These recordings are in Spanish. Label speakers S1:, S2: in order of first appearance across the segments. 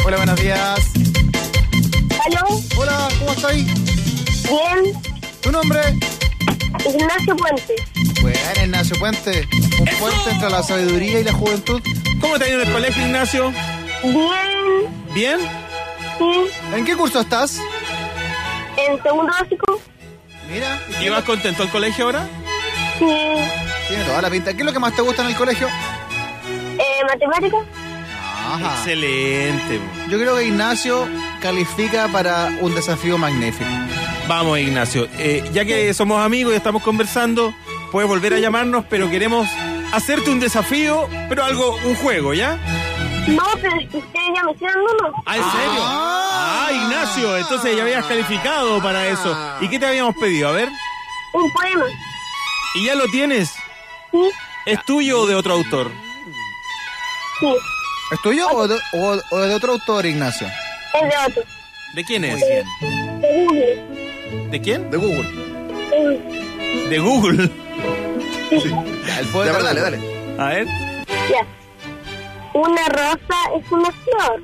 S1: Hola, buenos días.
S2: ¿Aló?
S1: Hola, ¿cómo estáis?
S2: Bien.
S1: ¿Tu nombre?
S2: Ignacio Puente.
S1: Bueno, Ignacio Puente. Un puente entre la sabiduría y la juventud.
S3: ¿Cómo te ha ido en el colegio, Ignacio?
S2: Bien.
S3: ¿Bien?
S2: Sí.
S1: ¿En qué curso estás?
S2: En segundo básico.
S1: Mira.
S3: ¿Y vas contento al colegio ahora?
S2: Sí.
S1: Tiene toda la pinta. ¿Qué es lo que más te gusta en el colegio?
S2: Matemática.
S1: Ajá.
S3: Excelente.
S1: Yo creo que Ignacio califica para un desafío magnífico.
S3: Vamos, Ignacio. Ya que somos amigos y estamos conversando, puedes volver a llamarnos, pero queremos hacerte un desafío, pero un juego, ¿ya?
S2: No, pero es que ustedes ya me hicieron uno.
S3: ¿Ah, en serio? Ignacio, entonces ya habías calificado para eso. ¿Y qué te habíamos pedido? A ver.
S2: Un poema.
S3: ¿Y ya lo tienes?
S2: Sí.
S3: ¿Es tuyo o de otro autor?
S2: Sí.
S1: ¿Es tuyo o de otro autor, Ignacio?
S2: Es de otro.
S3: ¿De quién es?
S1: Muy bien.
S2: De Google.
S3: ¿De quién?
S1: De Google.
S3: De Google.
S1: Ya, el poeta.
S4: Ya, dale.
S3: A ver.
S2: Ya. Una rosa es una flor.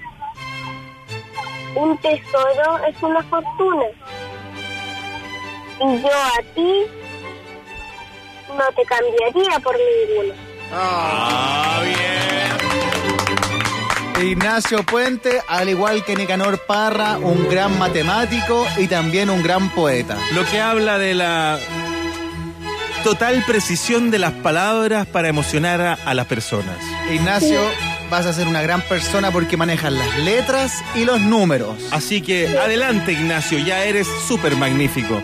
S2: Un tesoro es una fortuna. Y yo a ti no te cambiaría por ninguna.
S3: Bien.
S1: Ignacio Puente, al igual que Nicanor Parra, un gran matemático y también un gran poeta.
S3: Lo que habla de la total precisión de las palabras para emocionar a las personas.
S1: Ignacio, vas a ser una gran persona porque manejas las letras y los números.
S3: Así que adelante, Ignacio, ya eres súper magnífico.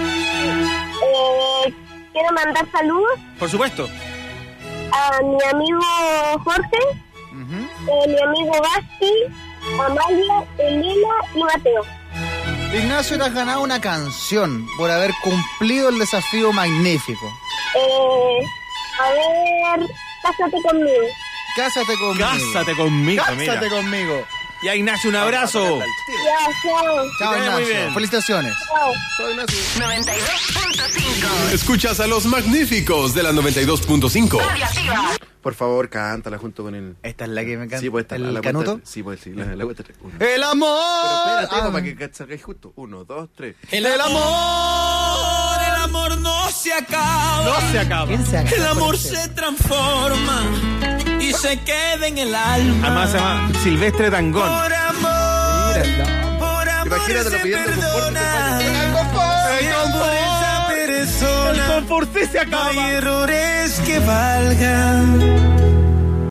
S2: Quiero mandar saludos
S3: Por supuesto.
S2: a mi amigo Jorge, mi amigo Basti, Amalia, Elena y Mateo.
S1: Ignacio, te has ganado una canción por haber cumplido el desafío magnífico.
S2: A ver, cásate conmigo.
S1: Cásate conmigo.
S3: Cásate conmigo,
S1: Cásate
S3: mira.
S1: conmigo.
S3: Ya, Ignacio, un abrazo.
S2: Ya, chao.
S1: Chao,
S3: vaya muy
S1: Ignacio.
S3: bien.
S1: Felicitaciones.
S2: Chao.
S1: Soy Ignacio.
S5: 92.5.
S6: Escuchas a los magníficos de la 92.5.
S5: Radio Activa.
S4: Por favor, cántala junto con el...
S1: Esta es la que me encanta.
S4: Sí, pues esta,
S1: ¿El
S4: la
S1: canuto?
S4: cuenta- Sí, pues sí, la cuenta tres. Uno.
S1: El amor.
S4: Pero espérate,
S1: Ah.
S4: para que salgáis justo. 1, 2, 3.
S3: El amor no se acaba. No se acaba.
S1: ¿Quién se acaba
S7: El amor
S1: por este?
S7: se transforma y se queda en el alma.
S3: Además se llama Silvestre Tangón.
S7: Por amor,
S1: Mira,
S7: por amor
S4: Imagínatelo
S7: se
S4: pidiendo
S7: perdona.
S1: El
S7: Y por esa persona
S3: El confort se
S7: no
S3: acaba.
S7: hay errores que valgan.